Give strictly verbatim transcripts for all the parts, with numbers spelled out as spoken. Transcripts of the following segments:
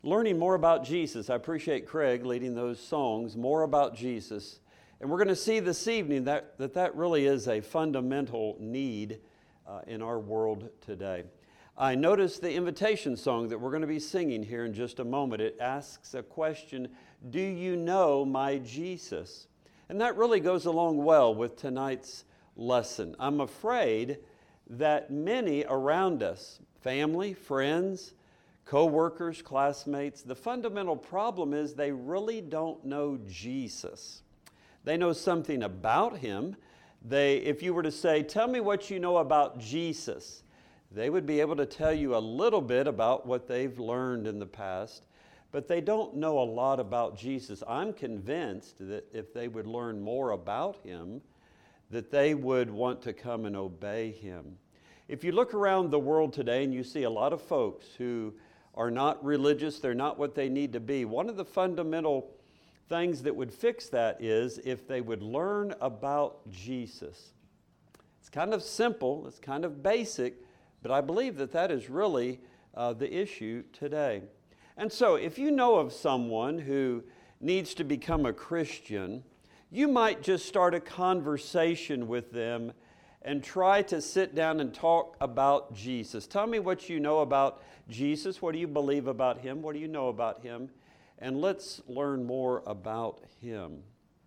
Learning more about Jesus. I appreciate Craig leading those songs, more about Jesus. And we're going to see this evening that that, that really is a fundamental need uh, in our world today. I noticed the invitation song that we're going to be singing here in just a moment. It asks a question, do you know my Jesus? And that really goes along well with tonight's lesson. I'm afraid that many around us, family, friends, co-workers, classmates, the fundamental problem is they really don't know Jesus. They know something about Him. They, if you were to say, tell me what you know about Jesus, they would be able to tell you a little bit about what they've learned in the past, but they don't know a lot about Jesus. I'm convinced that if they would learn more about Him, that they would want to come and obey Him. If you look around the world today and you see a lot of folks who are not religious, they're not what they need to be. One of the fundamental things that would fix that is if they would learn about Jesus. It's kind of simple, it's kind of basic, but I believe that that is really uh, the issue today. And so if you know of someone who needs to become a Christian, you might just start a conversation with them and try to sit down and talk about Jesus. Tell me what you know about Jesus. What do you believe about Him? What do you know about Him? And let's learn more about Him.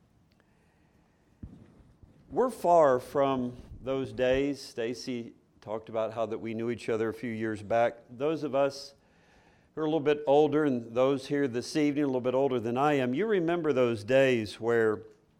We're far from those days. Stacy talked about how that we knew each other a few years back. Those of us who are a little bit older, and those here this evening a little bit older than I am, you remember those days where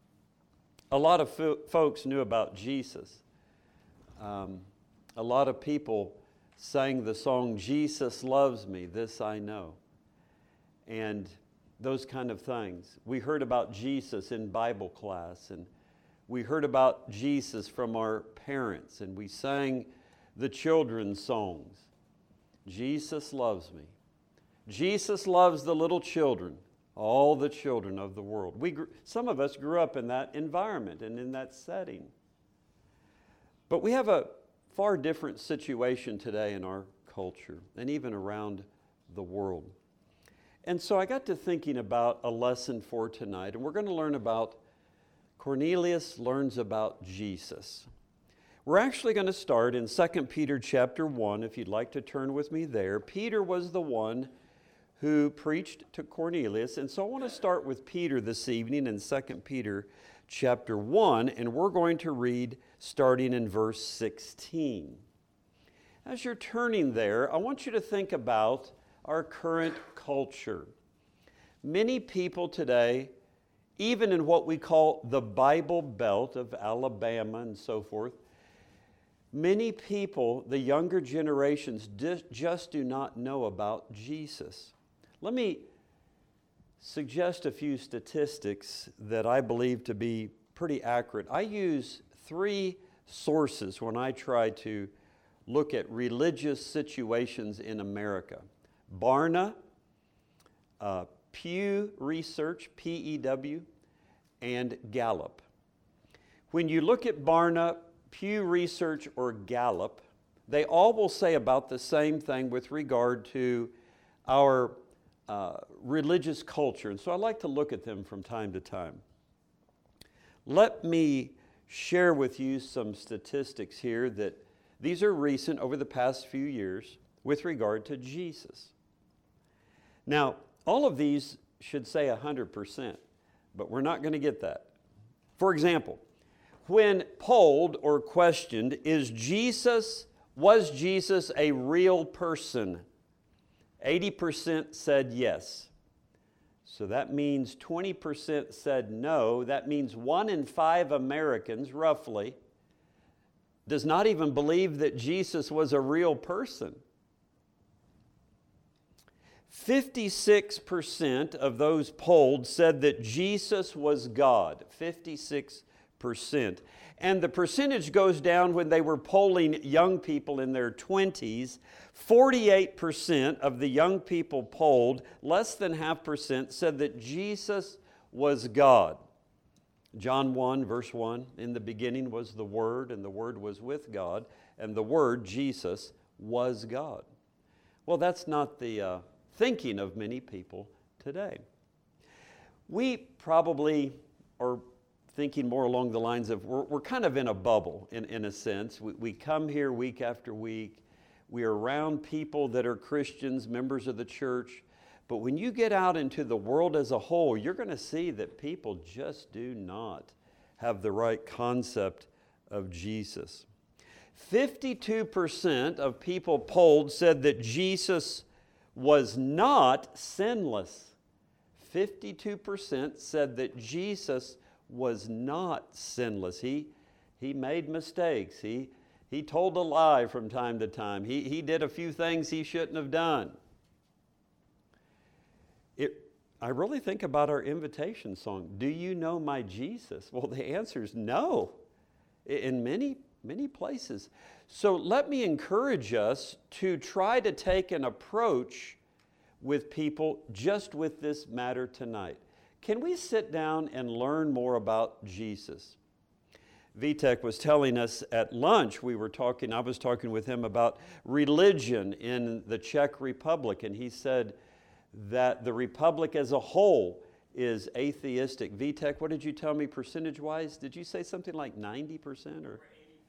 a lot of fo- folks knew about Jesus. Um, a lot of people sang the song, Jesus loves me, this I know. And those kind of things. We heard about Jesus in Bible class, and we heard about Jesus from our parents, and we sang the children's songs. Jesus loves me. Jesus loves the little children, all the children of the world. We, some of us grew up in that environment and in that setting. But we have a far different situation today in our culture and even around the world. And so I got to thinking about a lesson for tonight, and we're going to learn about Cornelius learns about Jesus. We're actually going to start in Second Peter chapter one, if you'd like to turn with me there. Peter was the one who preached to Cornelius, and so I want to start with Peter this evening in Second Peter chapter one, and we're going to read starting in verse sixteen. As you're turning there, I want you to think about our current culture. Many people today, even in what we call the Bible Belt of Alabama and so forth, many people, the younger generations, just do not know about Jesus. Let me suggest a few statistics that I believe to be pretty accurate. I use three sources when I try to look at religious situations in America. Barna, uh, Pew Research, P E W, and Gallup. When you look at Barna, Pew Research, or Gallup, they all will say about the same thing with regard to our uh, religious culture. And so I like to look at them from time to time. Let me share with you some statistics here that these are recent over the past few years with regard to Jesus. Now, all of these should say one hundred percent, but we're not going to get that. For example, when polled or questioned, is Jesus, was Jesus a real person? eighty percent said yes. So that means twenty percent said no. That means one in five Americans, roughly, does not even believe that Jesus was a real person. fifty-six percent of those polled said that Jesus was God. fifty-six percent. And the percentage goes down when they were polling young people in their twenties. forty-eight percent of the young people polled, less than half percent, said that Jesus was God. John one, verse one, in the beginning was the Word, and the Word was with God, and the Word, Jesus, was God. Well, that's not the uh, thinking of many people today. We probably are thinking more along the lines of we're, we're kind of in a bubble in, in a sense. We, we come here week after week. We are around people that are Christians, members of the church. But when you get out into the world as a whole, you're going to see that people just do not have the right concept of Jesus. fifty-two percent of people polled said that Jesus was not sinless. fifty-two percent said that Jesus was not sinless. He, he made mistakes. He, he told a lie from time to time. He, he did a few things he shouldn't have done. It, I really think about our invitation song, "Do you know my Jesus?" Well, the answer is no, in many, many places. So let me encourage us to try to take an approach with people just with this matter tonight. Can we sit down and learn more about Jesus? Vitek was telling us at lunch, we were talking, I was talking with him about religion in the Czech Republic, and he said that the republic as a whole is atheistic. Vitek, what did you tell me percentage-wise? Did you say something like ninety percent or?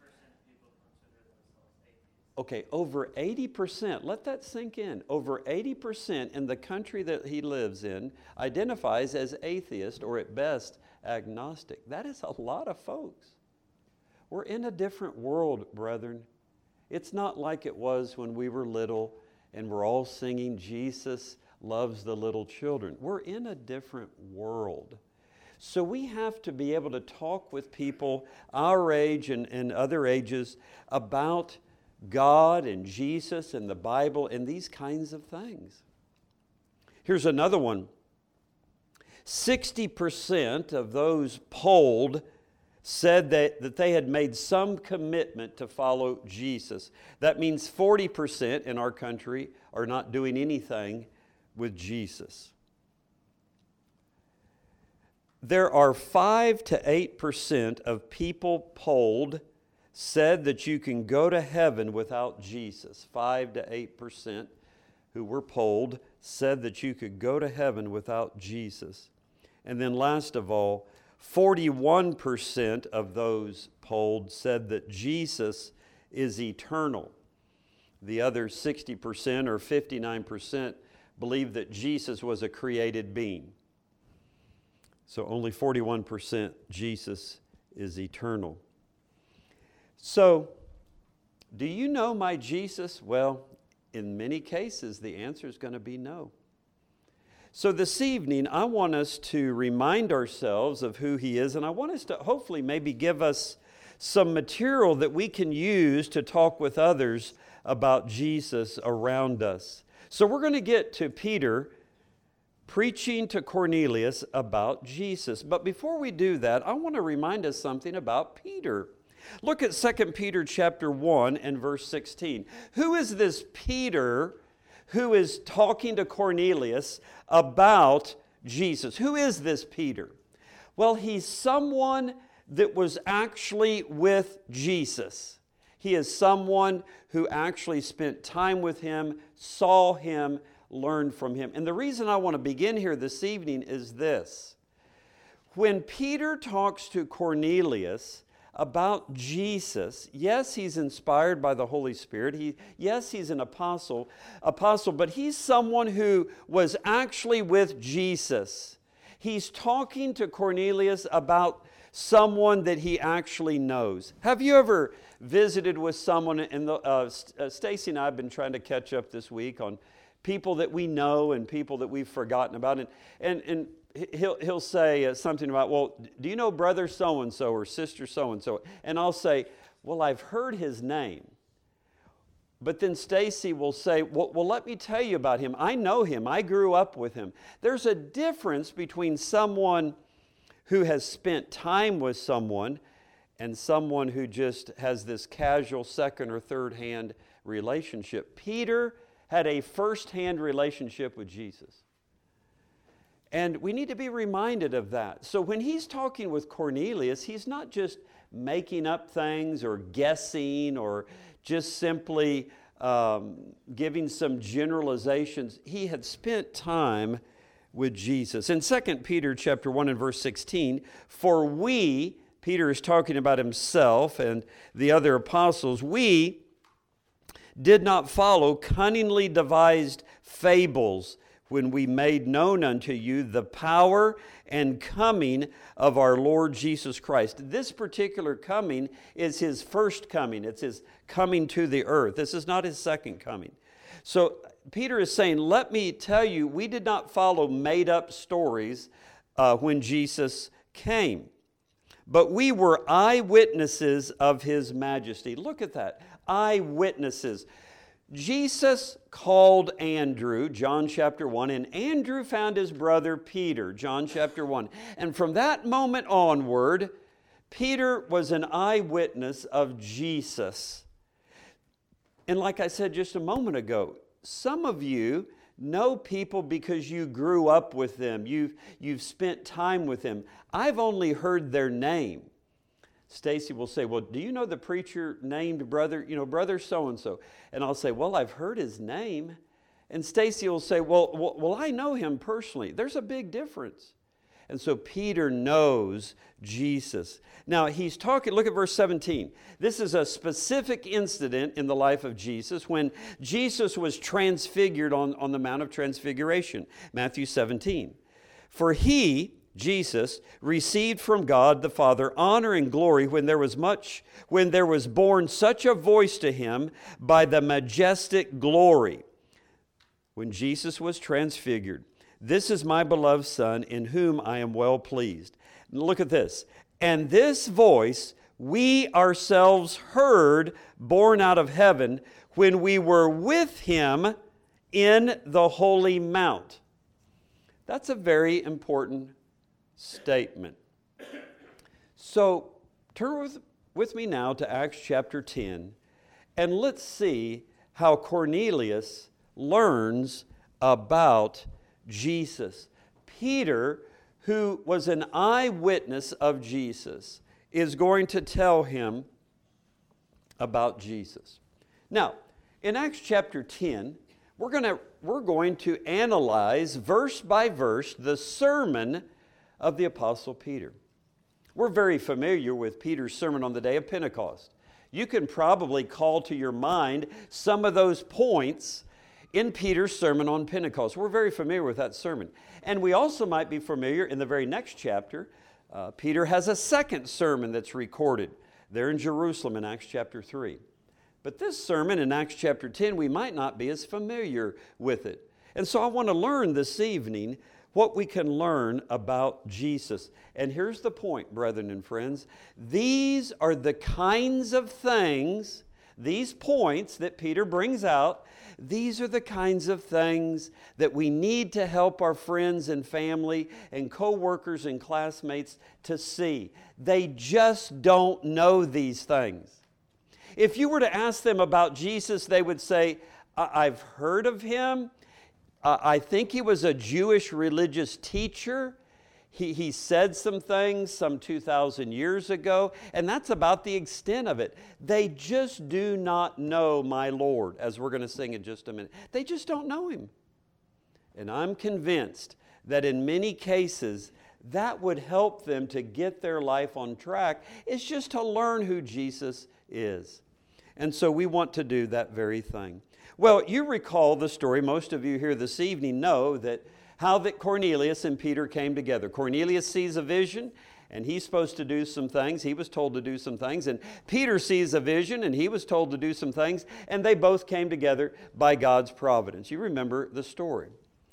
Okay, over eighty percent, let that sink in. Over eighty percent in the country that he lives in identifies as atheist or at best agnostic. That is a lot of folks. We're in a different world, brethren. It's not like it was when we were little and we're all singing Jesus loves the little children. We're in a different world. So we have to be able to talk with people our age and, and other ages about God and Jesus and the Bible and these kinds of things. Here's another one. sixty percent of those polled said that, that they had made some commitment to follow Jesus. That means forty percent in our country are not doing anything with Jesus. There are five to eight percent of people polled said that you can go to heaven without Jesus. five to eight percent who were polled said that you could go to heaven without Jesus. And then last of all, forty-one percent of those polled said that Jesus is eternal. The other sixty percent or fifty-nine percent believe that Jesus was a created being. So only forty-one percent Jesus is eternal. So, do you know my Jesus? Well, in many cases, the answer is going to be no. So this evening, I want us to remind ourselves of who He is, and I want us to hopefully maybe give us some material that we can use to talk with others about Jesus around us. So we're going to get to Peter preaching to Cornelius about Jesus. But before we do that, I want to remind us something about Peter. Look at Second Peter chapter one and verse sixteen. Who is this Peter who is talking to Cornelius about Jesus? Who is this Peter? Well, he's someone that was actually with Jesus. He is someone who actually spent time with Him, saw Him, learned from Him. And the reason I want to begin here this evening is this. When Peter talks to Cornelius about Jesus, yes, he's inspired by the Holy Spirit. He, yes, he's an apostle, apostle, but he's someone who was actually with Jesus. He's talking to Cornelius about someone that he actually knows. Have you ever visited with someone, and uh, uh, Stacy and I have been trying to catch up this week on people that we know and people that we've forgotten about, and and and He'll, he'll say uh, something about, well, do you know brother so-and-so or sister so-and-so? And I'll say, well, I've heard his name. But then Stacy will say, well, well, let me tell you about him. I know him. I grew up with him. There's a difference between someone who has spent time with someone and someone who just has this casual second or third hand relationship. Peter had a first-hand relationship with Jesus. And we need to be reminded of that. So when he's talking with Cornelius, he's not just making up things or guessing or just simply um, giving some generalizations. He had spent time with Jesus. In Second Peter chapter one and verse sixteen, for we, Peter is talking about himself and the other apostles, we did not follow cunningly devised fables when we made known unto you the power and coming of our Lord Jesus Christ. This particular coming is his first coming. It's his coming to the earth. This is not his second coming. So Peter is saying, let me tell you, we did not follow made-up stories uh, when Jesus came, but we were eyewitnesses of his majesty. Look at that, eyewitnesses. Jesus called Andrew, John chapter one, and Andrew found his brother Peter, John chapter one. And from that moment onward, Peter was an eyewitness of Jesus. And like I said just a moment ago, some of you know people because you grew up with them. You've, you've spent time with them. I've only heard their name. Stacy will say, well, do you know the preacher named brother, you know, brother so-and-so? And I'll say, well, I've heard his name. And Stacy will say, well, well, well, I know him personally. There's a big difference. And so Peter knows Jesus. Now he's talking, look at verse seventeen. This is a specific incident in the life of Jesus when Jesus was transfigured on, on the Mount of Transfiguration, Matthew seventeen. For he, Jesus, received from God the Father honor and glory when there was much, when there was born such a voice to him by the majestic glory. When Jesus was transfigured, this is my beloved Son, in whom I am well pleased. Look at this. And this voice we ourselves heard borne out of heaven when we were with him in the holy mount. That's a very important statement. So turn with, with me now to Acts chapter ten, and let's see how Cornelius learns about Jesus. Peter, who was an eyewitness of Jesus, is going to tell him about Jesus. Now, in Acts chapter ten, we're going to, we're going to analyze verse by verse the sermon of the Apostle Peter. We're very familiar with Peter's sermon on the day of Pentecost. You can probably call to your mind some of those points in Peter's sermon on Pentecost. We're very familiar with that sermon. And we also might be familiar in the very next chapter. Uh, Peter has a second sermon that's recorded there in Jerusalem in Acts chapter three. But this sermon in Acts chapter ten, we might not be as familiar with it. And so I want to learn this evening what we can learn about Jesus. And here's the point, brethren and friends. These are the kinds of things, these points that Peter brings out, these are the kinds of things that we need to help our friends and family and co-workers and classmates to see. They just don't know these things. If you were to ask them about Jesus, they would say, I've heard of him. Uh, I think he was a Jewish religious teacher. He, he said some things some two thousand years ago, and that's about the extent of it. They just do not know my Lord, as we're going to sing in just a minute. They just don't know him. And I'm convinced that in many cases, that would help them to get their life on track. It's just to learn who Jesus is. And so we want to do that very thing. Well, you recall the story, most of you here this evening know that how that Cornelius and Peter came together. Cornelius sees a vision, and he's supposed to do some things. He was told to do some things. And Peter sees a vision, and he was told to do some things. And they both came together by God's providence. You remember the story.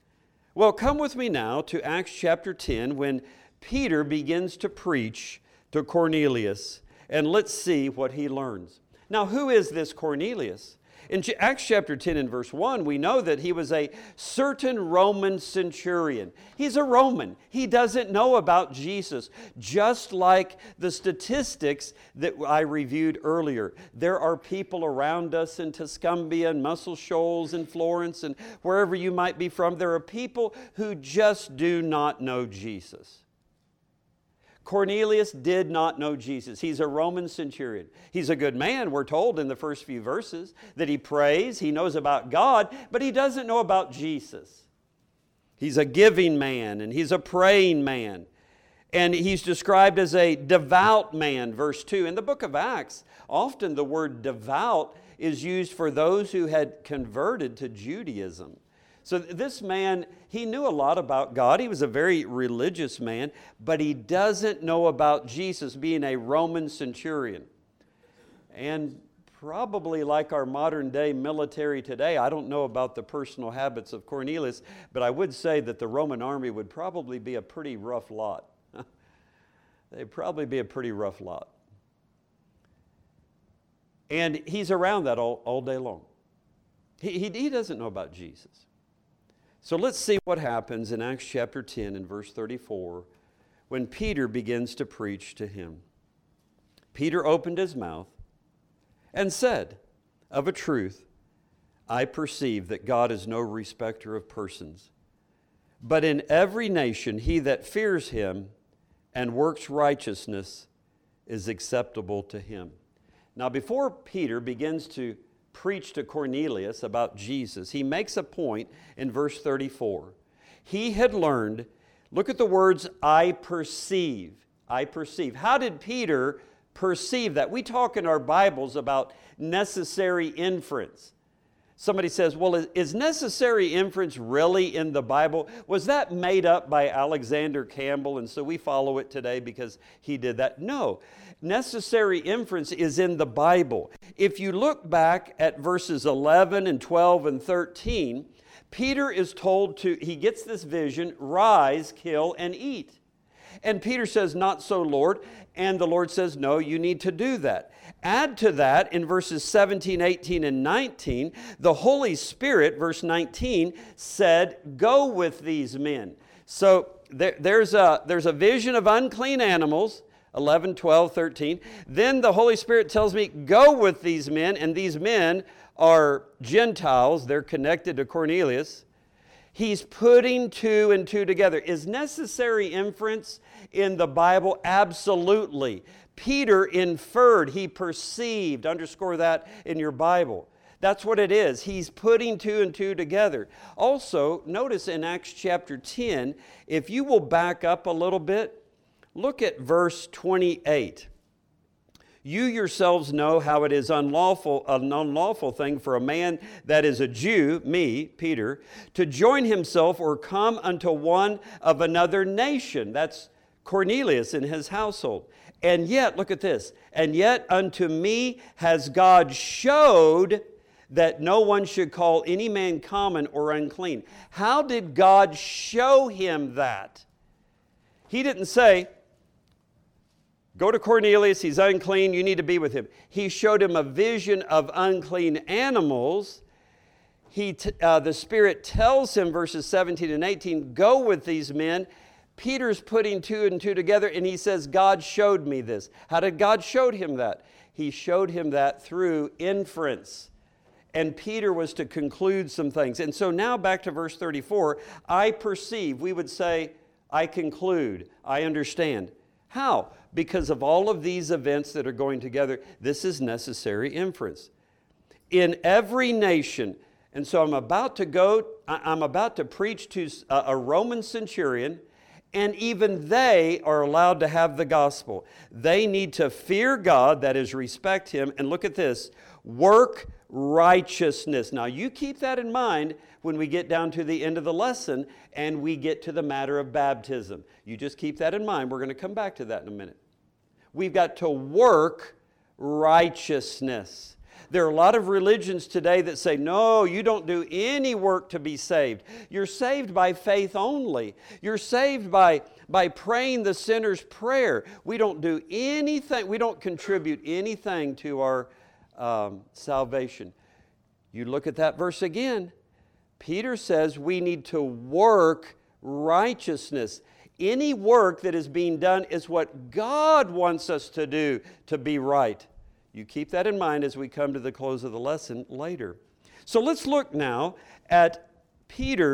Well, come with me now to Acts chapter ten when Peter begins to preach to Cornelius. And let's see what he learns. Now, who is this Cornelius? In Acts chapter ten and verse one, we know that he was a certain Roman centurion. He's a Roman. He doesn't know about Jesus, just like the statistics that I reviewed earlier. There are people around us in Tuscumbia and Muscle Shoals and Florence and wherever you might be from. There are people who just do not know Jesus. Cornelius did not know Jesus. He's a Roman centurion. He's a good man, we're told in the first few verses, that he prays, he knows about God, but he doesn't know about Jesus. He's a giving man, and he's a praying man. And he's described as a devout man, verse two. In the book of Acts, often the word devout is used for those who had converted to Judaism. So this man, he knew a lot about God. He was a very religious man, but he doesn't know about Jesus, being a Roman centurion. And probably like our modern day military today, I don't know about the personal habits of Cornelius, but I would say that the Roman army would probably be a pretty rough lot. They'd probably be a pretty rough lot. And he's around that all, all day long. He, he, he doesn't know about Jesus. So let's see what happens in Acts chapter ten and verse thirty-four when Peter begins to preach to him. Peter opened his mouth and said, "Of a truth, I perceive that God is no respecter of persons, but in every nation he that fears him and works righteousness is acceptable to him." Now, before Peter begins to preach to Cornelius about Jesus, he makes a point in verse thirty-four. He had learned, look at the words, I perceive. I perceive. How did Peter perceive that? We talk in our Bibles about necessary inference. Somebody says, well, is necessary inference really in the Bible? Was that made up by Alexander Campbell and so we follow it today because he did that? No. Necessary inference is in the Bible. If you look back at verses eleven and twelve and thirteen, Peter is told to, he gets this vision, rise, kill, and eat. And Peter says, not so, Lord. And the Lord says, no, you need to do that. Add to that in verses seventeen, eighteen, and nineteen, the Holy Spirit, verse nineteen, said, go with these men. So there, there's, a, there's a vision of unclean animals, eleven, twelve, thirteen. Then the Holy Spirit tells me, go with these men, and these men are Gentiles. They're connected to Cornelius. He's putting two and two together. Is necessary inference in the Bible? Absolutely. Peter inferred, he perceived. Underscore that in your Bible. That's what it is. He's putting two and two together. Also, notice in Acts chapter ten, if you will back up a little bit, look at verse twenty-eight. You yourselves know how it is unlawful, an unlawful thing for a man that is a Jew, me, Peter, to join himself or come unto one of another nation. That's Cornelius and his household. And yet, look at this, and yet unto me has God showed that no one should call any man common or unclean. How did God show him that? He didn't say, go to Cornelius, he's unclean, you need to be with him. He showed him a vision of unclean animals. He, t- uh, the Spirit tells him, verses seventeen and eighteen, go with these men. Peter's putting two and two together, and he says, God showed me this. How did God show him that? He showed him that through inference. And Peter was to conclude some things. And so now back to verse thirty-four, I perceive, we would say, I conclude, I understand. How? Because of all of these events that are going together, this is necessary inference. In every nation, and so I'm about to go, I'm about to preach to a Roman centurion, and even they are allowed to have the gospel. They need to fear God, that is, respect Him, and look at this, work righteousness. Now you keep that in mind when we get down to the end of the lesson and we get to the matter of baptism. You just keep that in mind. We're going to come back to that in a minute. We've got to work righteousness. There are a lot of religions today that say, no, you don't do any work to be saved. You're saved by faith only. You're saved by, by praying the sinner's prayer. We don't do anything, we don't contribute anything to our um, salvation. You look at that verse again. Peter says we need to work righteousness. Any work that is being done is what God wants us to do to be right. You keep that in mind as we come to the close of the lesson later. So let's look now at Peter's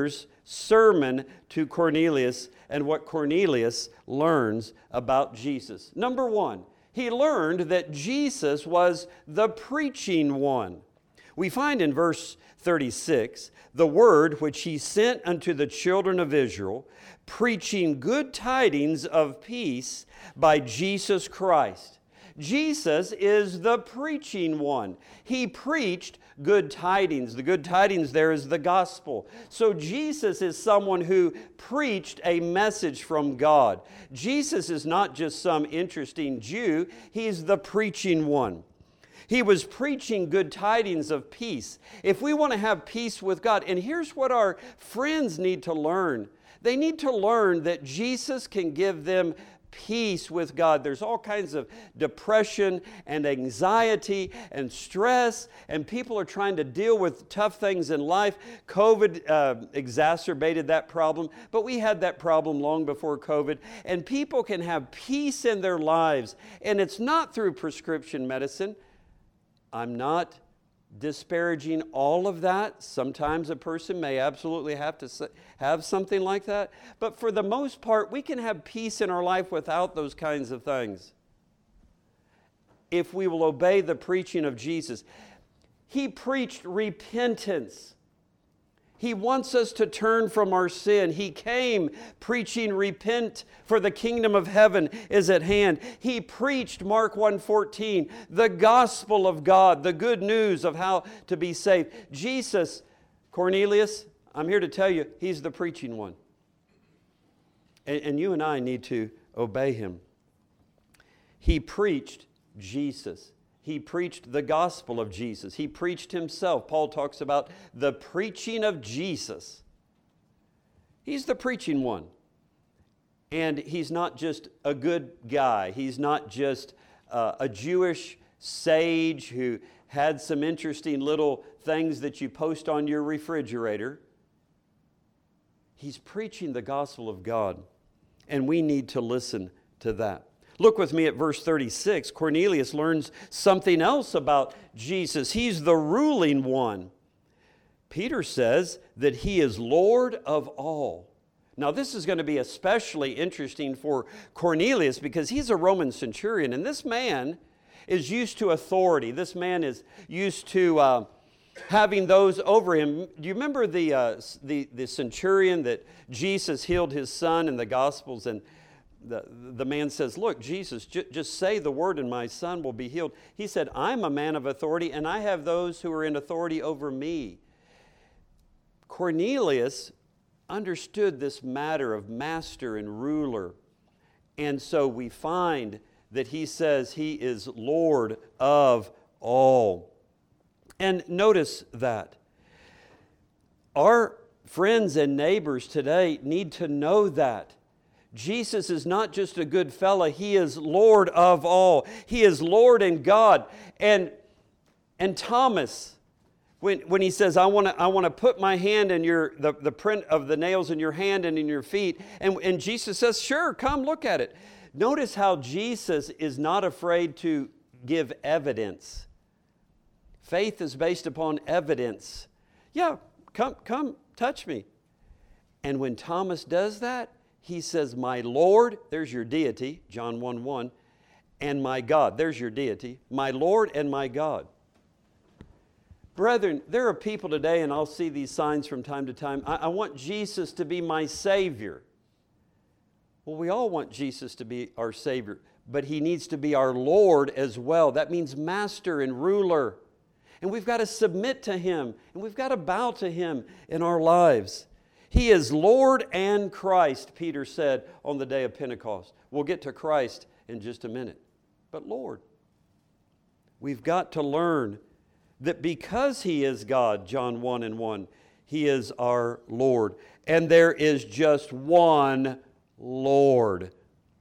sermon to Cornelius and what Cornelius learns about Jesus. Number one, he learned that Jesus was the preaching one. We find in verse thirty-six, the word which he sent unto the children of Israel, preaching good tidings of peace by Jesus Christ. Jesus is the preaching one. He preached good tidings. The good tidings there is the gospel. So Jesus is someone who preached a message from God. Jesus is not just some interesting Jew. He's the preaching one. He was preaching good tidings of peace. If we want to have peace with God, and here's what our friends need to learn. They need to learn that Jesus can give them peace with God. There's all kinds of depression and anxiety and stress, and people are trying to deal with tough things in life. COVID uh, exacerbated that problem, but we had that problem long before COVID. And people can have peace in their lives, and it's not through prescription medicine. I'm not disparaging all of that. Sometimes a person may absolutely have to have something like that. But for the most part, we can have peace in our life without those kinds of things, if we will obey the preaching of Jesus. He preached repentance. He wants us to turn from our sin. He came preaching, repent, for the kingdom of heaven is at hand. He preached, Mark one fourteen, the gospel of God, the good news of how to be saved. Jesus, Cornelius, I'm here to tell you, he's the preaching one. And, and you and I need to obey him. He preached Jesus. He preached the gospel of Jesus. He preached himself. Paul talks about the preaching of Jesus. He's the preaching one. And he's not just a good guy. He's not just uh, a Jewish sage who had some interesting little things that you post on your refrigerator. He's preaching the gospel of God. And we need to listen to that. Look with me at verse thirty-six. Cornelius learns something else about Jesus. He's the ruling one. Peter says that he is Lord of all. Now, this is going to be especially interesting for Cornelius because he's a Roman centurion, and this man is used to authority. This man is used to uh, having those over him. Do you remember the, uh, the, the centurion that Jesus healed his son in the Gospels? And The, the man says, look, Jesus, j- just say the word and my son will be healed. He said, I'm a man of authority and I have those who are in authority over me. Cornelius understood this matter of master and ruler. And so we find that he says he is Lord of all. And notice that. Our friends and neighbors today need to know that. Jesus is not just a good fella. He is Lord of all. He is Lord and God. And, and Thomas, when, when he says, I want to I want to put my hand in your, the, the print of the nails in your hand and in your feet. And, and Jesus says, sure, come look at it. Notice how Jesus is not afraid to give evidence. Faith is based upon evidence. Yeah, come, come, touch me. And when Thomas does that, he says, my Lord, there's your deity, John one one, and my God, there's your deity, my Lord and my God. Brethren, there are people today, and I'll see these signs from time to time, I, I want Jesus to be my Savior. Well, we all want Jesus to be our Savior, but He needs to be our Lord as well. That means master and ruler. And we've got to submit to Him, and we've got to bow to Him in our lives. He is Lord and Christ, Peter said on the day of Pentecost. We'll get to Christ in just a minute. But Lord, we've got to learn that because He is God, John one and one, He is our Lord. And there is just one Lord.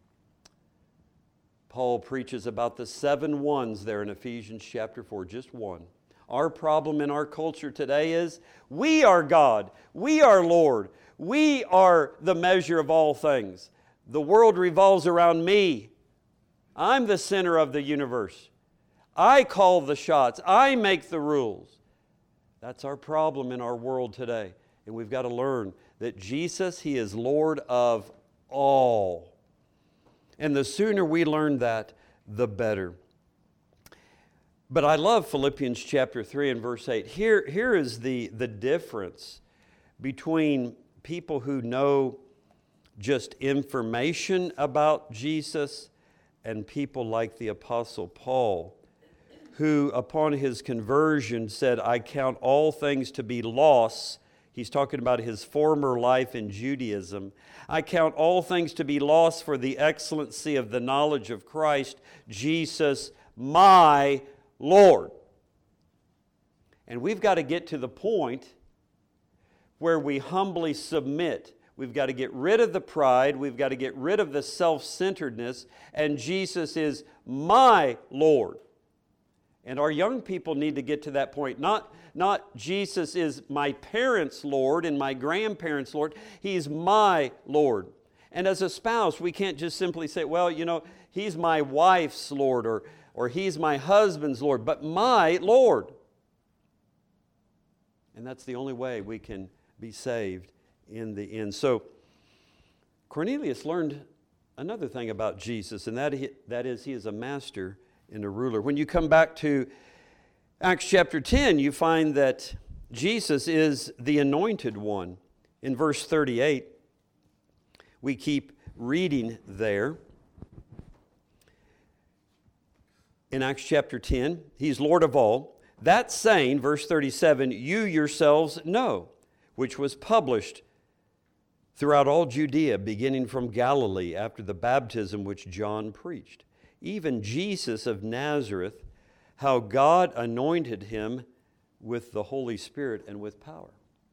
Paul preaches about the seven ones there in Ephesians chapter four, just one. Our problem in our culture today is we are God. We are Lord. We are the measure of all things. The world revolves around me. I'm the center of the universe. I call the shots. I make the rules. That's our problem in our world today. And we've got to learn that Jesus, He is Lord of all. And the sooner we learn that, the better. But I love Philippians chapter three and verse eight. Here, here is the, the difference between people who know just information about Jesus and people like the Apostle Paul, who upon his conversion said, I count all things to be loss. He's talking about his former life in Judaism. I count all things to be loss for the excellency of the knowledge of Christ, Jesus, my Lord. And we've got to get to the point where we humbly submit. We've got to get rid of the pride. We've got to get rid of the self-centeredness. And Jesus is my Lord. And our young people need to get to that point. Not, not Jesus is my parents' Lord and my grandparents' Lord. He's my Lord. And as a spouse, we can't just simply say, well, you know, He's my wife's Lord or, or He's my husband's Lord, but my Lord. And that's the only way we can be saved in the end. So Cornelius learned another thing about Jesus, and that, he, that is He is a master and a ruler. When you come back to Acts chapter ten, you find that Jesus is the anointed one. In verse thirty-eight, we keep reading there. In Acts chapter ten, He's Lord of all. That saying, verse thirty-seven, you yourselves know, which was published throughout all Judea, beginning from Galilee, after the baptism which John preached. Even Jesus of Nazareth, how God anointed Him with the Holy Spirit and with power.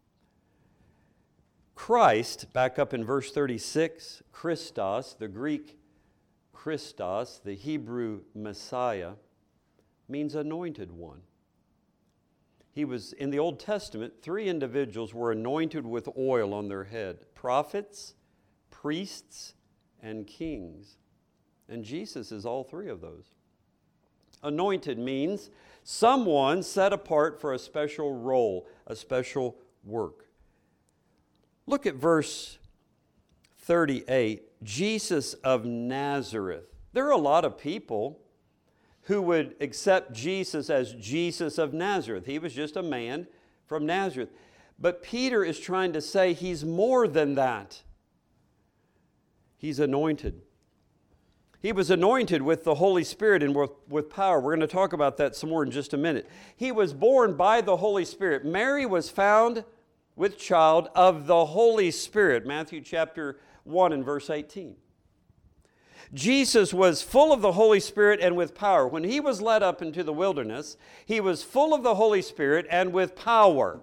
Christ, back up in verse thirty-six, Christos, the Greek Christos, the Hebrew Messiah, means anointed one. He was, in the Old Testament, three individuals were anointed with oil on their head: prophets, priests, and kings. And Jesus is all three of those. Anointed means someone set apart for a special role, a special work. Look at verse thirty-eight, Jesus of Nazareth. There are a lot of people who would accept Jesus as Jesus of Nazareth. He was just a man from Nazareth. But Peter is trying to say He's more than that. He's anointed. He was anointed with the Holy Spirit and with, with power. We're going to talk about that some more in just a minute. He was born by the Holy Spirit. Mary was found with child of the Holy Spirit. Matthew chapter one and verse eighteen. Jesus was full of the Holy Spirit and with power. When He was led up into the wilderness, He was full of the Holy Spirit and with power.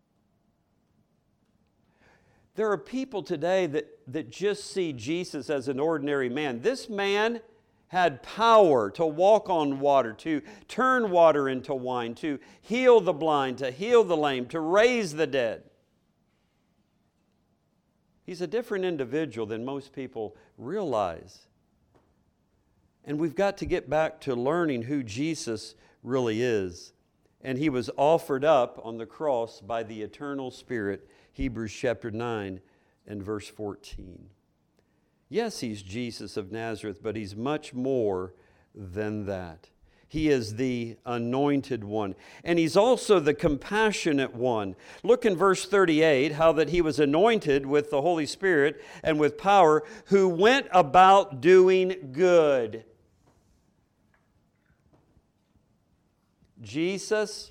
There are people today that, that just see Jesus as an ordinary man. This man had power to walk on water, to turn water into wine, to heal the blind, to heal the lame, to raise the dead. He's a different individual than most people realize. And we've got to get back to learning who Jesus really is. And He was offered up on the cross by the eternal Spirit, Hebrews chapter nine and verse fourteen. Yes, He's Jesus of Nazareth, but He's much more than that. He is the anointed one. And He's also the compassionate one. Look in verse thirty-eight, how that He was anointed with the Holy Spirit and with power, who went about doing good. Jesus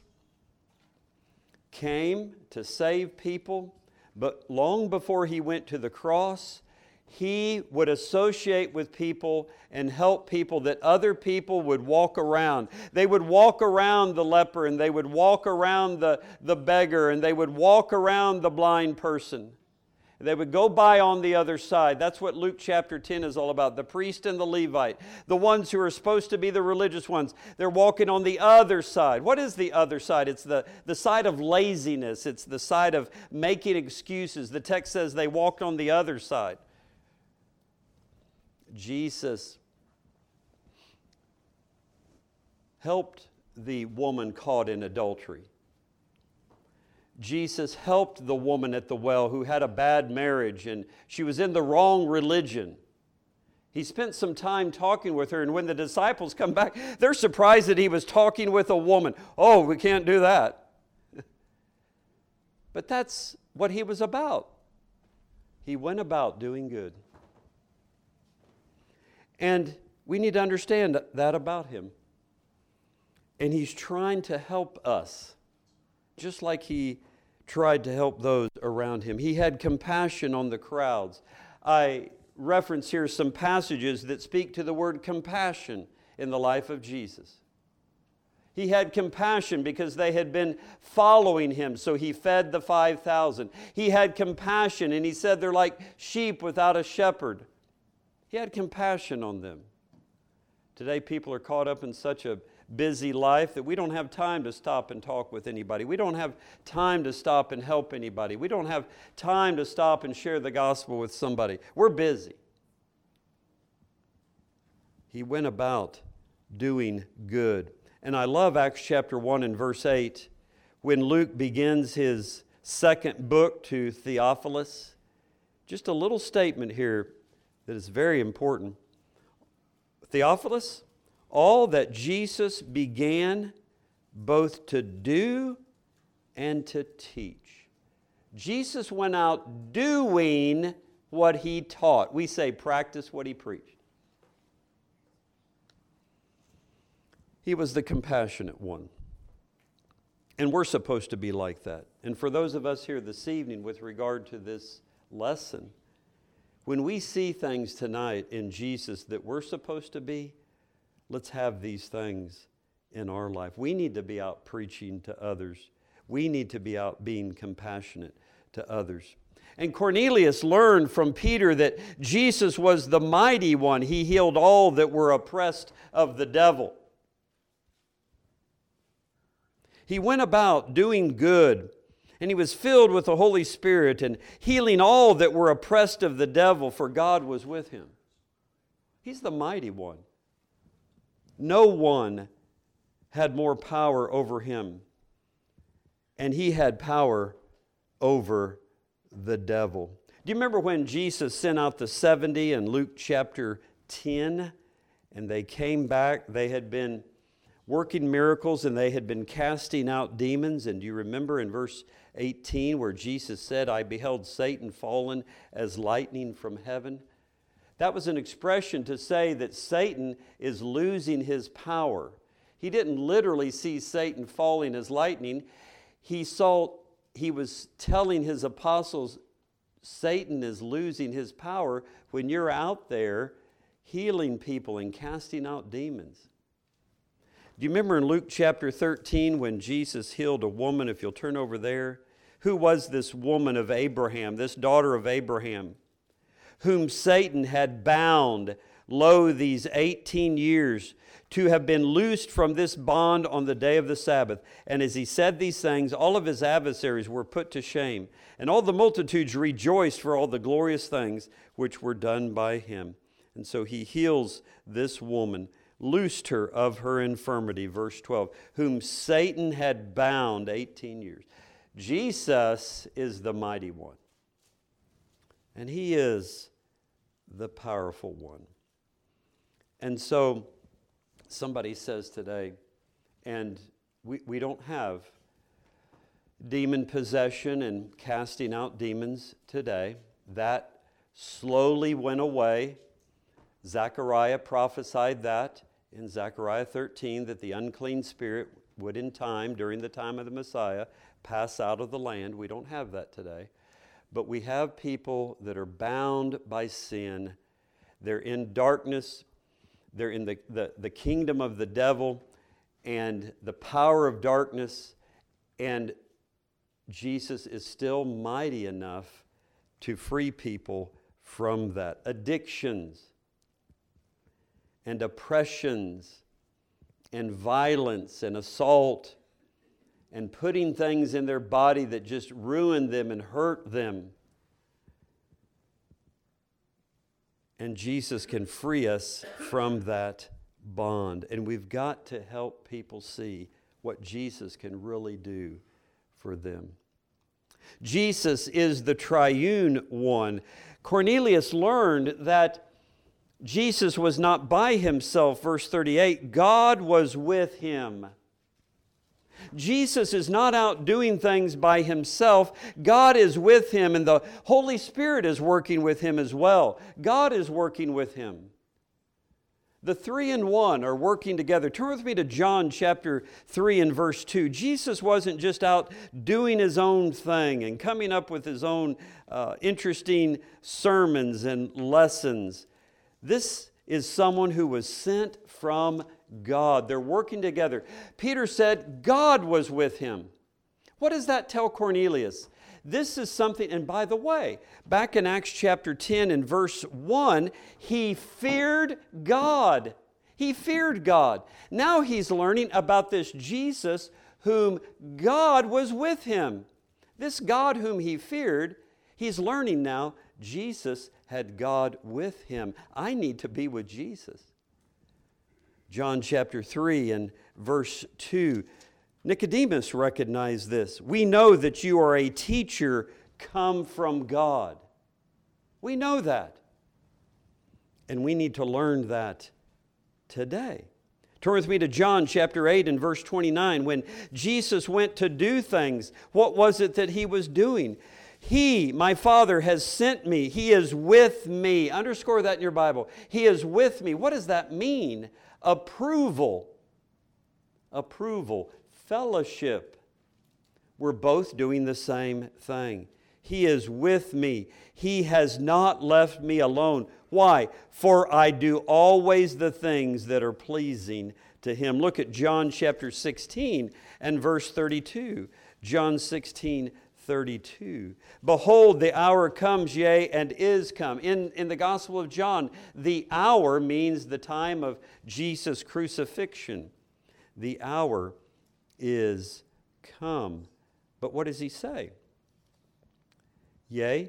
came to save people, but long before He went to the cross, He would associate with people and help people that other people would walk around. They would walk around the leper, and they would walk around the, the beggar, and they would walk around the blind person. They would go by on the other side. That's what Luke chapter ten is all about. The priest and the Levite, the ones who are supposed to be the religious ones, they're walking on the other side. What is the other side? It's the, the side of laziness. It's the side of making excuses. The text says they walked on the other side. Jesus helped the woman caught in adultery. Jesus helped the woman at the well who had a bad marriage and she was in the wrong religion. He spent some time talking with her, and when the disciples come back, they're surprised that he was talking with a woman. Oh, we can't do that. But that's what he was about. He went about doing good. And we need to understand that about him. And he's trying to help us, just like he tried to help those around him. He had compassion on the crowds. I reference here some passages that speak to the word compassion in the life of Jesus. He had compassion because they had been following him, so he fed the five thousand. He had compassion, and he said they're like sheep without a shepherd. He had compassion on them. Today, people are caught up in such a busy life that we don't have time to stop and talk with anybody. We don't have time to stop and help anybody. We don't have time to stop and share the gospel with somebody. We're busy. He went about doing good. And I love Acts chapter one and verse eight, when Luke begins his second book to Theophilus. Just a little statement here that is very important. Theophilus, all that Jesus began both to do and to teach. Jesus went out doing what he taught. We say practice what he preached. He was the compassionate one. And we're supposed to be like that. And for those of us here this evening with regard to this lesson, when we see things tonight in Jesus that we're supposed to be, let's have these things in our life. We need to be out preaching to others. We need to be out being compassionate to others. And Cornelius learned from Peter that Jesus was the mighty one. He healed all that were oppressed of the devil. He went about doing good, and he was filled with the Holy Spirit and healing all that were oppressed of the devil, for God was with him. He's the mighty one. No one had more power over him, and he had power over the devil. Do you remember when Jesus sent out the seventy in Luke chapter ten, and they came back? They had been working miracles, and they had been casting out demons. And do you remember in verse eighteen where Jesus said, I beheld Satan fallen as lightning from heaven? That was an expression to say that Satan is losing his power. He didn't literally see Satan falling as lightning. He saw, he was telling his apostles, Satan is losing his power when you're out there healing people and casting out demons. Do you remember in Luke chapter thirteen when Jesus healed a woman, if you'll turn over there? Who was this woman of Abraham, this daughter of Abraham, whom Satan had bound, lo, these eighteen years, to have been loosed from this bond on the day of the Sabbath? And as he said these things, all of his adversaries were put to shame, and all the multitudes rejoiced for all the glorious things which were done by him. And so he heals this woman, loosed her of her infirmity, verse twelve, whom Satan had bound eighteen years. Jesus is the mighty one, and he is the powerful one. And so somebody says today, and we, we don't have demon possession and casting out demons today. That slowly went away. Zechariah prophesied that in Zechariah thirteen, that the unclean spirit would in time, during the time of the Messiah, pass out of the land. We don't have that today. But we have people that are bound by sin. They're in darkness. They're in the, the, the kingdom of the devil and the power of darkness. And Jesus is still mighty enough to free people from that. Addictions and oppressions and violence and assault and putting things in their body that just ruin them and hurt them. And Jesus can free us from that bond. And we've got to help people see what Jesus can really do for them. Jesus is the triune one. Cornelius learned that Jesus was not by himself, verse thirty-eight. God was with him. Jesus is not out doing things by himself. God is with him, and the Holy Spirit is working with him as well. God is working with him. The three in one are working together. Turn with me to John chapter three and verse two. Jesus wasn't just out doing his own thing and coming up with his own uh, interesting sermons and lessons. This is someone who was sent from God. They're working together. Peter said God was with him. What does that tell Cornelius? This is something, and by the way, back in Acts chapter ten and verse one, he feared God. He feared God. Now he's learning about this Jesus whom God was with him. This God whom he feared, he's learning now Jesus had God with him. I need to be with Jesus. John chapter three and verse two. Nicodemus recognized this. We know that you are a teacher come from God. We know that. And we need to learn that today. Turn with me to John chapter eight and verse twenty-nine. When Jesus went to do things, what was it that he was doing? He, my Father, has sent me. He is with me. Underscore that in your Bible. He is with me. What does that mean? Approval. Approval. Fellowship. We're both doing the same thing. He is with me. He has not left me alone. Why? For I do always the things that are pleasing to Him. Look at John chapter sixteen and verse thirty-two. John sixteen, thirty-two. Behold, the hour comes, yea, and is come. In, in the Gospel of John, the hour means the time of Jesus' crucifixion. The hour is come. But what does he say? Yea,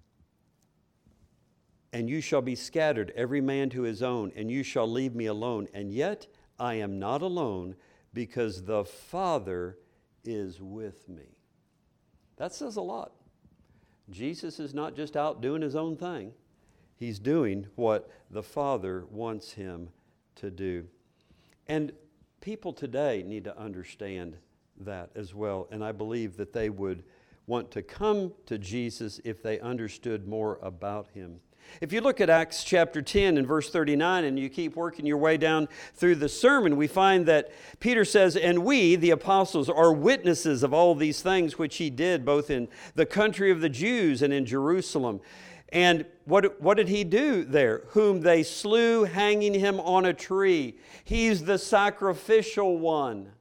and you shall be scattered, every man to his own, and you shall leave me alone. And yet I am not alone, because the Father is with me. That says a lot. Jesus is not just out doing his own thing. He's doing what the Father wants him to do. And people today need to understand that as well. And I believe that they would want to come to Jesus if they understood more about him. If you look at Acts chapter ten and verse thirty-nine and you keep working your way down through the sermon, we find that Peter says, and we, the apostles, are witnesses of all these things which he did, both in the country of the Jews and in Jerusalem. And what, what did he do there? Whom they slew, hanging him on a tree. He's the sacrificial one.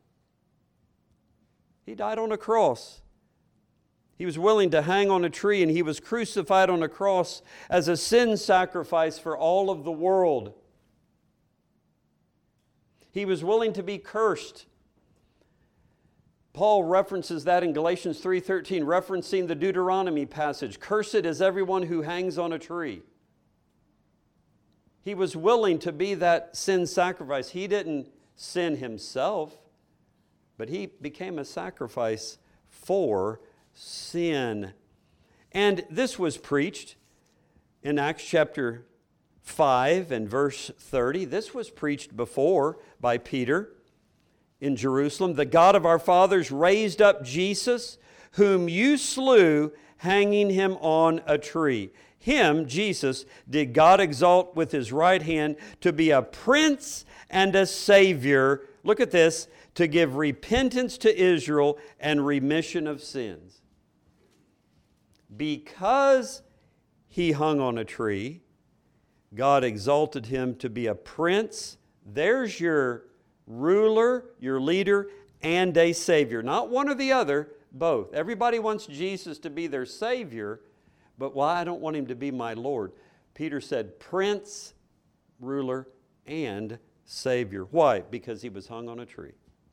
He died on a cross. He was willing to hang on a tree, and he was crucified on a cross as a sin sacrifice for all of the world. He was willing to be cursed. Paul references that in Galatians three thirteen, referencing the Deuteronomy passage. Cursed is everyone who hangs on a tree. He was willing to be that sin sacrifice. He didn't sin himself, but he became a sacrifice for sin. And this was preached in Acts chapter five and verse thirty. This was preached before by Peter in Jerusalem. The God of our fathers raised up Jesus, whom you slew, hanging him on a tree. Him, Jesus, did God exalt with his right hand to be a prince and a savior. Look at this, to give repentance to Israel and remission of sins. Because he hung on a tree, God exalted him to be a prince. There's your ruler, your leader, and a savior. Not one or the other, both. Everybody wants Jesus to be their savior, but why? I don't want him to be my Lord. Peter said prince, ruler, and savior. Why? Because he was hung on a tree.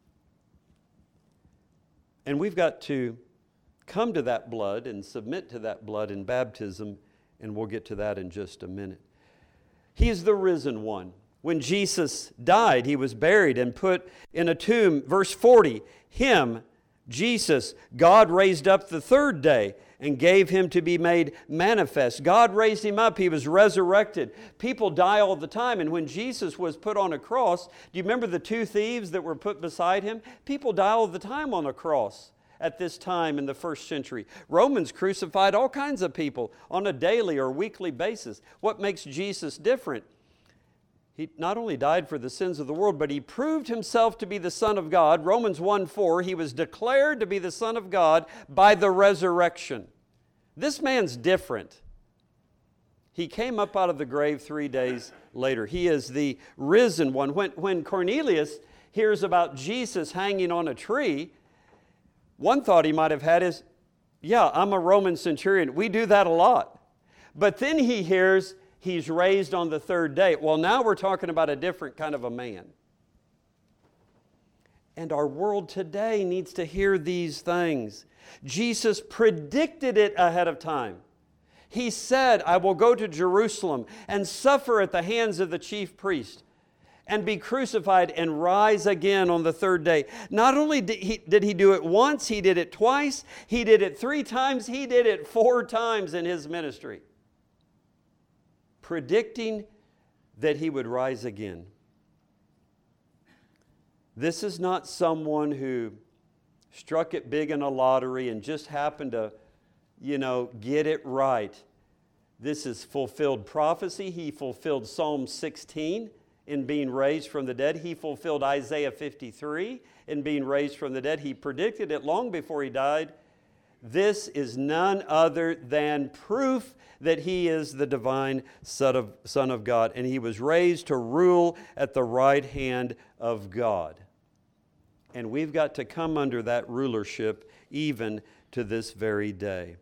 And we've got to come to that blood and submit to that blood in baptism, and we'll get to that in just a minute. He is the risen one. When Jesus died, he was buried and put in a tomb. Verse forty, him Jesus, God raised up the third day and gave him to be made manifest. God raised him up. He was resurrected. People die all the time. And when Jesus was put on a cross, do you remember the two thieves that were put beside him? People die all the time on a cross at this time in the first century. Romans crucified all kinds of people on a daily or weekly basis. What makes Jesus different? He not only died for the sins of the world, but he proved himself to be the Son of God. Romans one four, he was declared to be the Son of God by the resurrection. This man's different. He came up out of the grave three days later. He is the risen one. When, when Cornelius hears about Jesus hanging on a tree, one thought he might have had is, yeah, I'm a Roman centurion. We do that a lot. But then he hears he's raised on the third day. Well, now we're talking about a different kind of a man. And our world today needs to hear these things. Jesus predicted it ahead of time. He said, I will go to Jerusalem and suffer at the hands of the chief priest and be crucified and rise again on the third day. Not only did he, did he do it once, he did it twice, he did it three times, he did it four times in his ministry, predicting that he would rise again. This is not someone who struck it big in a lottery and just happened to, you know, get it right. This is fulfilled prophecy. He fulfilled Psalm sixteen in being raised from the dead. He fulfilled Isaiah fifty-three in being raised from the dead. He predicted it long before he died. This is none other than proof that he is the divine Son of, Son of God, and he was raised to rule at the right hand of God. And we've got to come under that rulership even to this very day.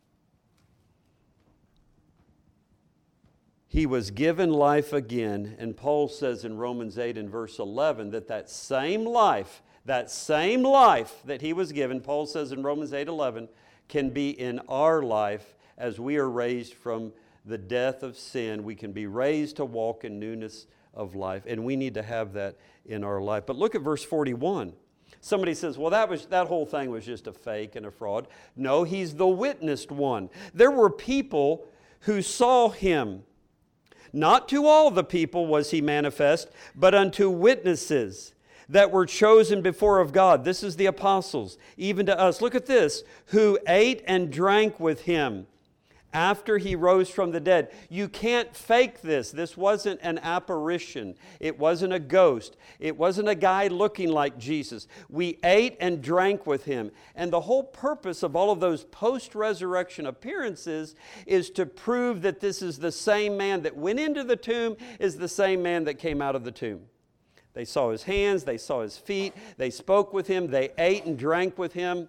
He was given life again, and Paul says in Romans eight and verse eleven that that same life, that same life that he was given, Paul says in Romans eight eleven, can be in our life as we are raised from the death of sin. We can be raised to walk in newness of life, and we need to have that in our life. But look at verse forty-one. Somebody says, well, that was that whole thing was just a fake and a fraud. No, he's the witnessed one. There were people who saw him. Not to all the people was he manifest, but unto witnesses that were chosen before of God. This is the apostles, even to us. Look at this, who ate and drank with him after he rose from the dead. You can't fake this. This wasn't an apparition. It wasn't a ghost. It wasn't a guy looking like Jesus. We ate and drank with him. And the whole purpose of all of those post-resurrection appearances is to prove that this is the same man that went into the tomb is the same man that came out of the tomb. They saw his hands, they saw his feet, they spoke with him, they ate and drank with him.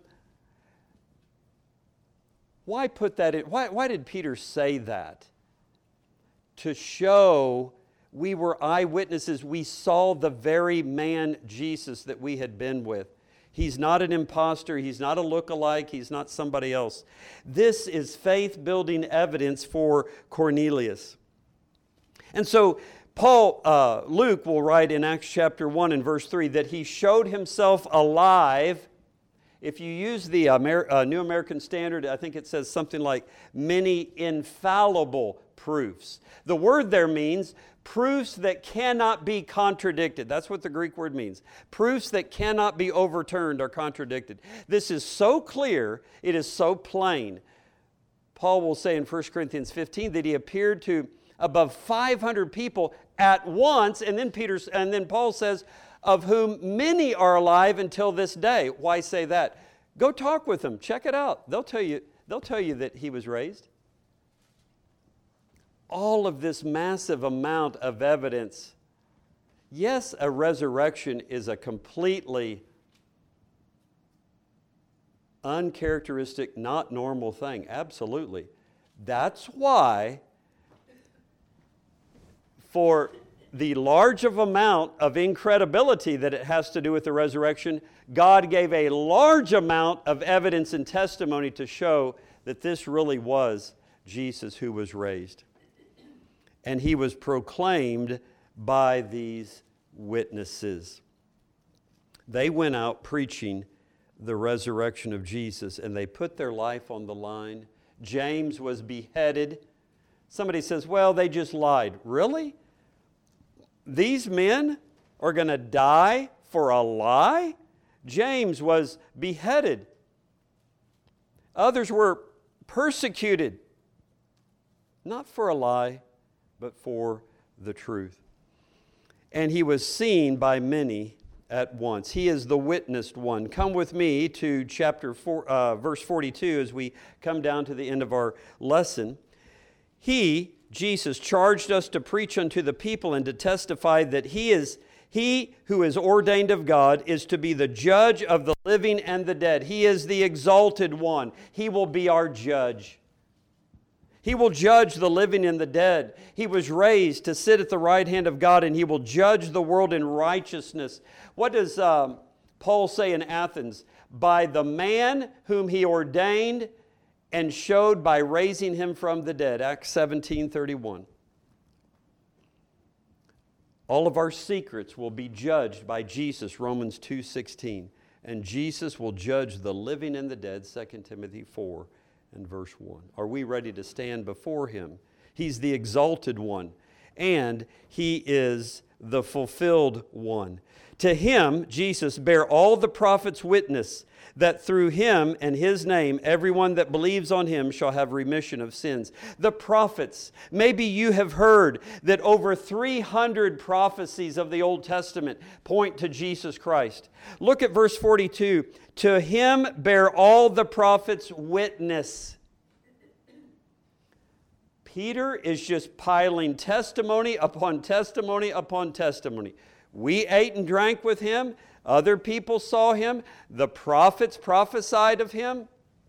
Why put that in? Why, why did Peter say that? To show we were eyewitnesses. We saw the very man Jesus that we had been with. He's not an imposter. He's not a look-alike. He's not somebody else. This is faith-building evidence for Cornelius. And so Paul, uh, Luke will write in Acts chapter one and verse three that he showed himself alive. If you use the Amer- uh, New American Standard, I think it says something like many infallible proofs. The word there means proofs that cannot be contradicted. That's what the Greek word means. Proofs that cannot be overturned or contradicted. This is so clear, it is so plain. Paul will say in First Corinthians fifteen that he appeared to above five hundred people at once, and then Peter, and then Paul says, of whom many are alive until this day. Why say that? Go talk with them. Check it out. They'll tell you, they'll tell you that he was raised. All of this massive amount of evidence. Yes, a resurrection is a completely uncharacteristic, not normal thing. Absolutely. That's why for the large of amount of incredibility that it has to do with the resurrection, God gave a large amount of evidence and testimony to show that this really was Jesus who was raised. And he was proclaimed by these witnesses. They went out preaching the resurrection of Jesus, and they put their life on the line. James was beheaded. Somebody says, well, they just lied. Really? These men are going to die for a lie? James was beheaded. Others were persecuted, not for a lie, but for the truth. And he was seen by many at once. He is the witnessed one. Come with me to chapter four, uh, verse forty-two as we come down to the end of our lesson. He, Jesus, charged us to preach unto the people and to testify that he is he who is ordained of God is to be the judge of the living and the dead. He is the exalted one. He will be our judge. He will judge the living and the dead. He was raised to sit at the right hand of God, and He will judge the world in righteousness. What does um, Paul say in Athens? By the man whom He ordained and showed by raising Him from the dead. Acts seventeen thirty-one. All of our secrets will be judged by Jesus, Romans two sixteen. And Jesus will judge the living and the dead, Second Timothy four and verse one. Are we ready to stand before Him? He's the exalted one, and He is the fulfilled one. To Him, Jesus, bear all the prophets witness that through Him and His name, everyone that believes on Him shall have remission of sins. The prophets, maybe you have heard that over three hundred prophecies of the Old Testament point to Jesus Christ. Look at verse forty-two. To Him bear all the prophets witness. Peter is just piling testimony upon testimony upon testimony. We ate and drank with Him. Other people saw Him. The prophets prophesied of Him.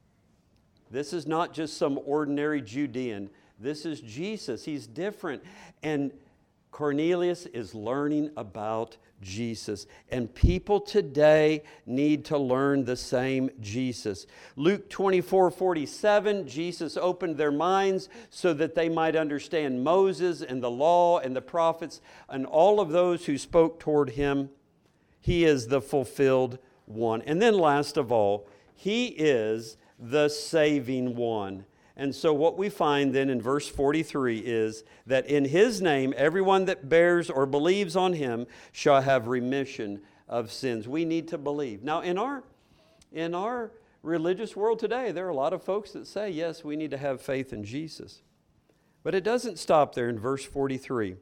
This is not just some ordinary Judean. This is Jesus. He's different. And Cornelius is learning about Jesus. And people today need to learn the same Jesus. Luke twenty-four forty-seven, Jesus opened their minds so that they might understand Moses and the law and the prophets and all of those who spoke toward Him. He is the fulfilled one. And then last of all, He is the saving one. And so what we find then in verse forty-three is that in His name, everyone that bears or believes on Him shall have remission of sins. We need to believe. Now, in our, in our religious world today, there are a lot of folks that say, yes, we need to have faith in Jesus. But it doesn't stop there in verse forty-three.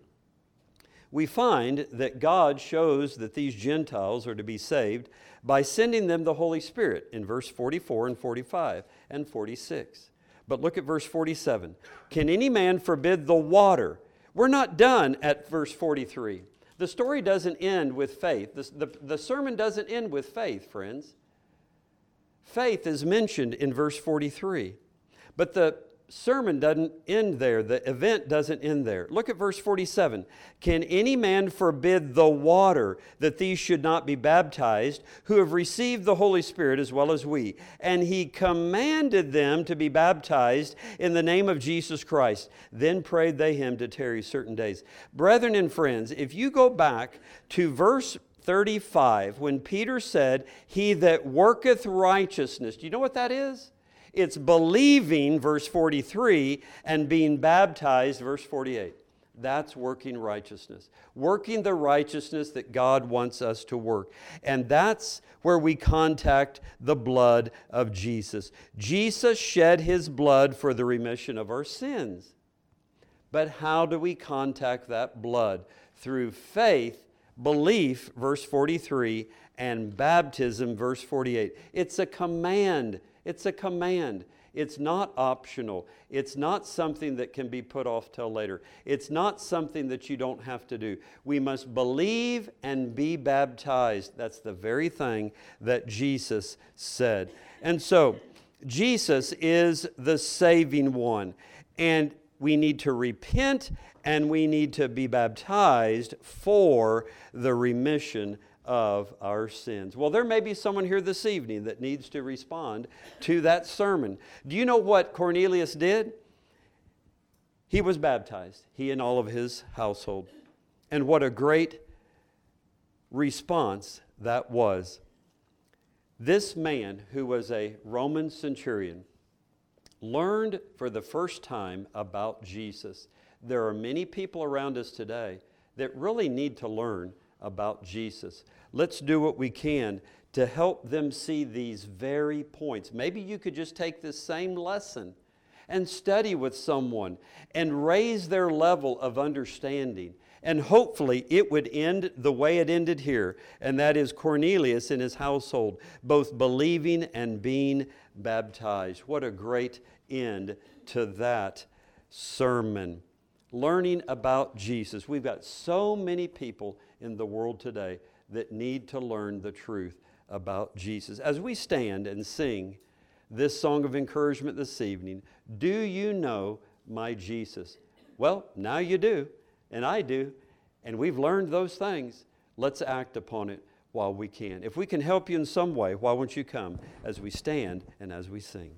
We find that God shows that these Gentiles are to be saved by sending them the Holy Spirit in verse forty-four and forty-five and forty-six. But look at verse forty-seven. Can any man forbid the water? We're not done at verse forty-three. The story doesn't end with faith. The, the, the sermon doesn't end with faith, friends. Faith is mentioned in verse forty-three. But the sermon doesn't end there. The event doesn't end there. Look at verse forty-seven. Can any man forbid the water that these should not be baptized, who have received the Holy Spirit as well as we? And He commanded them to be baptized in the name of Jesus Christ. Then prayed they Him to tarry certain days. Brethren and friends, if you go back to verse thirty-five, when Peter said, He that worketh righteousness, do you know what that is? It's believing, verse forty-three, and being baptized, verse forty-eight. That's working righteousness. Working the righteousness that God wants us to work. And that's where we contact the blood of Jesus. Jesus shed His blood for the remission of our sins. But how do we contact that blood? Through faith, belief, verse forty-three, and baptism, verse forty-eight. It's a command. It's a command. It's not optional. It's not something that can be put off till later. It's not something that you don't have to do. We must believe and be baptized. That's the very thing that Jesus said. And so, Jesus is the saving one. And we need to repent and we need to be baptized for the remission of our sins. Well, there may be someone here this evening that needs to respond to that sermon. Do you know what Cornelius did? He was baptized, he and all of his household. And what a great response that was. This man, who was a Roman centurion, learned for the first time about Jesus. There are many people around us today that really need to learn about Jesus. Let's do what we can to help them see these very points. Maybe you could just take this same lesson and study with someone and raise their level of understanding. And hopefully it would end the way it ended here, and that is Cornelius and his household, both believing and being baptized. What a great end to that sermon. Learning about Jesus. We've got so many people in the world today that need to learn the truth about Jesus. As we stand and sing this song of encouragement this evening, do you know my Jesus? Well, now you do, and I do, and we've learned those things. Let's act upon it while we can. If we can help you in some way, why won't you come as we stand and as we sing?